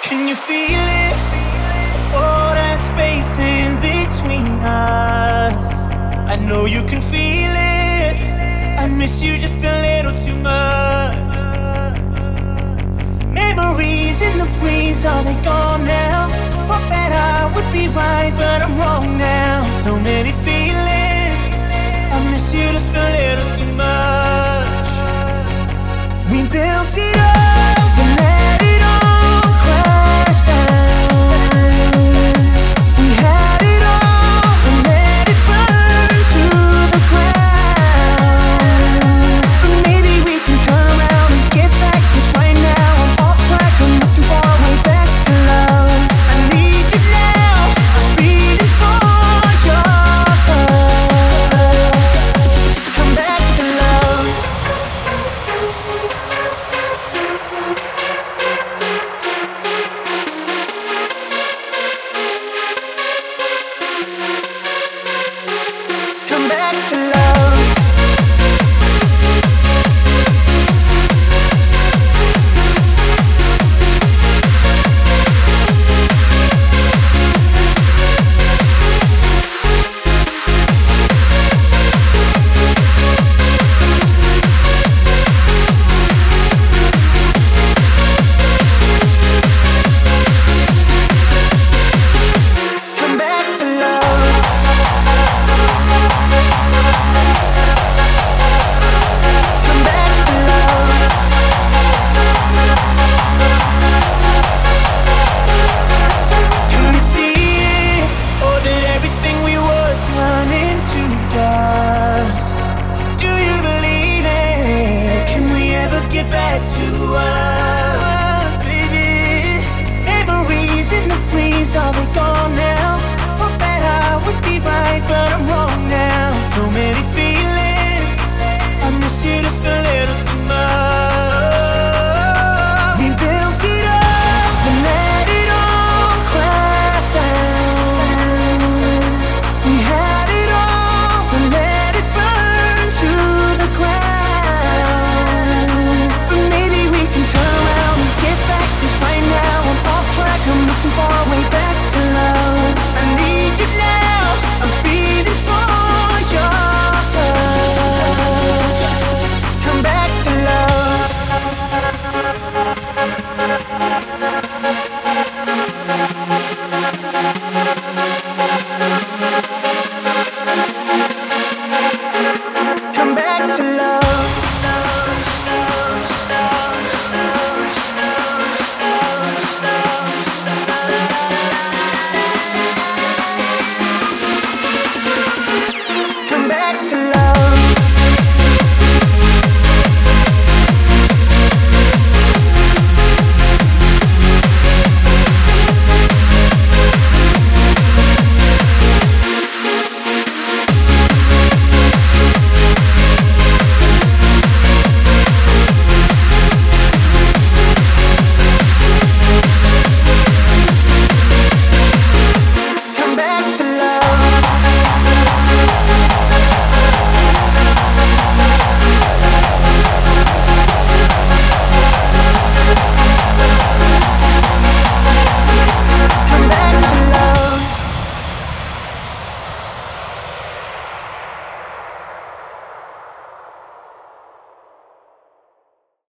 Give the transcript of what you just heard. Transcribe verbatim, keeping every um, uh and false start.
Can you feel it? Oh, that space in between us. I know you can feel it. I miss you just a little too much. Memories in the breeze, are they gone now? Thought that I would be right, but I'm wrong now. So many feelings, I miss you just a little too much. We built it up.